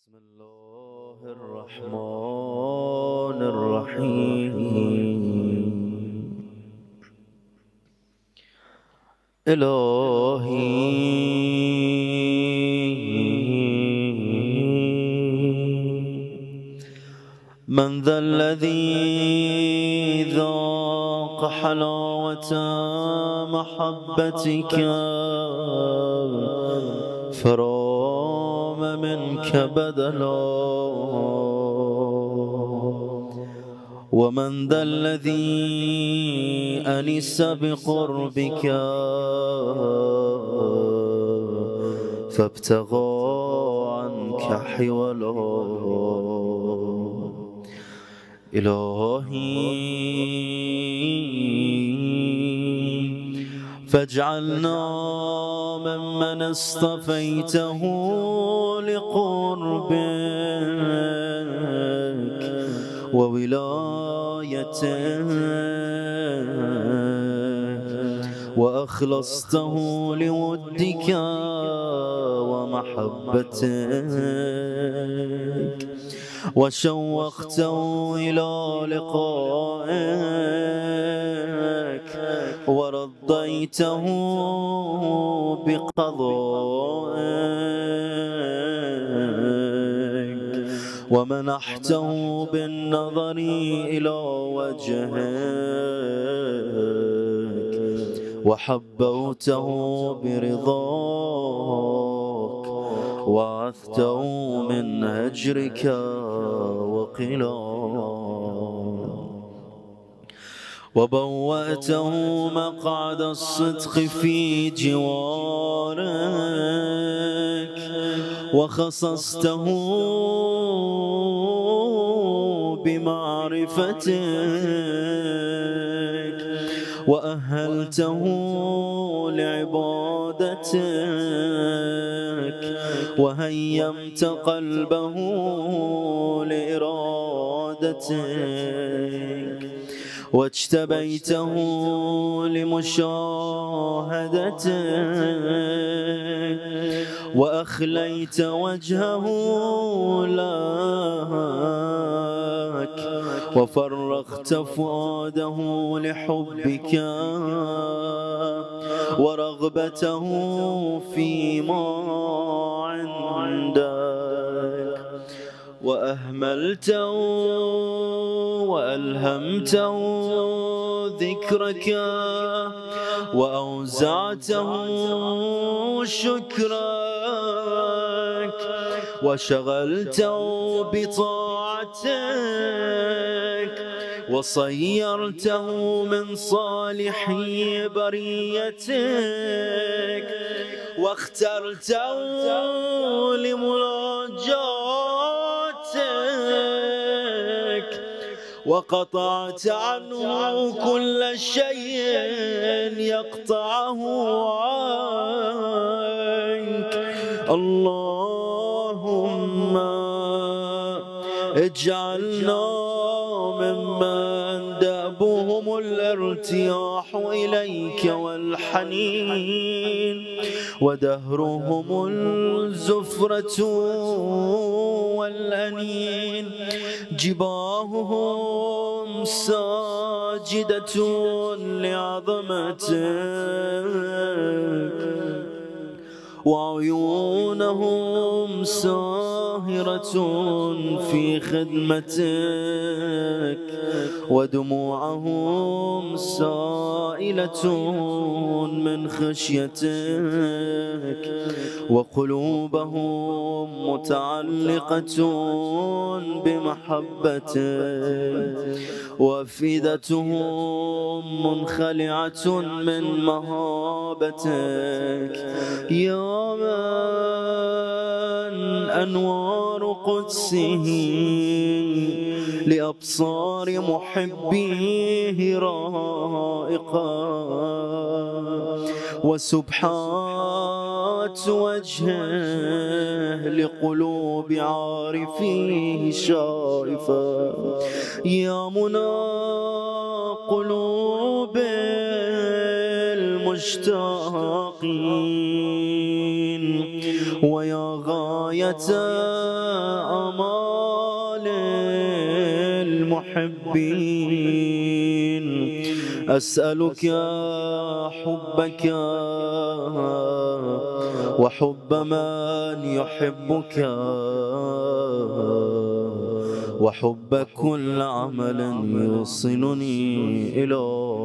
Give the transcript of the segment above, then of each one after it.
بسم الله الرحمن الرحيم. إلهي من ذا الذي ذاق حلاوة محبتك فرام منك بدلا، ومن ذا الذي أنس بقربك فابتغى عنك حولا. إلهي فاجعلنا ممن اصطفيته لقربك وولايتك وأخلصته لودك ومحبتك وشوقته إلى لقائك ورضيته بقضائك ومنحته بالنظر إلى وجهك وحبوته برضاك وعثته من هجرك وقلاك وبوأته مقعد الصدق في جوارك وخصصته بمعرفتك وأهلته لعبادتك وهيمت قلبه لإرادتك واجتبيته لمشاهدتك وأخليت وجهه لك وفرغت فؤاده لحبك ورغبته فيما عندك وأهملته وألهمته ذكرك وأوزعته شكرك وشغلته بطاعتك وصيرته من صالح بريتك واخترته لمناجاتك وقطعت عنه كل شيء يقطعه عنك. اللهم اجعلنا ممن دأبهم الارتياح إليك والحنين ودهرهم الزفرة والأنين جباههم ساجدة لعظمتك وعيونهم ساهرة في خدمتك ودموعهم سائلة من خشيتك وقلوبهم متعلقة بمحبتك وأفئدتهم منخلعة من مهابتك يا من أنوار قدسه لأبصار محبيه رائقة وسبحات وجهه لقلوب عارفيه شائفة يا منى قلوب المشتاقين ويا غاية غاية آمال المحبين. أسألك حبك وحب من يحبك وحب كل عمل يوصلني إلى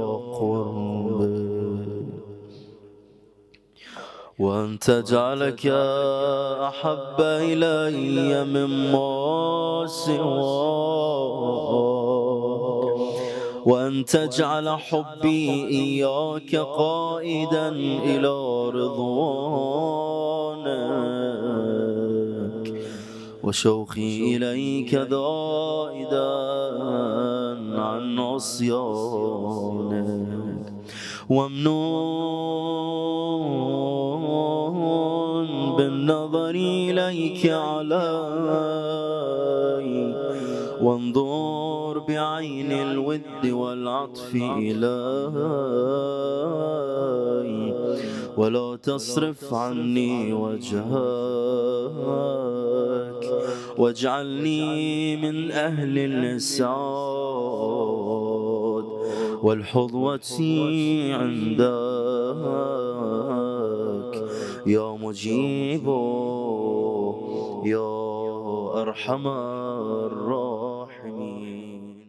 قربك، وأن تجعلك أحب إلي مما سواك، وأن تجعل حبي إياك قائدا إلى رضوانك، وشوقي إليك ذائدا عن عصيانك، ومنون بالنظر إليك علي، وانظر بعين الود والعطف إلي، ولا تصرف عني وجهك، واجعلني من أهل الإسعاد والحظوة عندك يا مجيب يا أرحم الراحمين.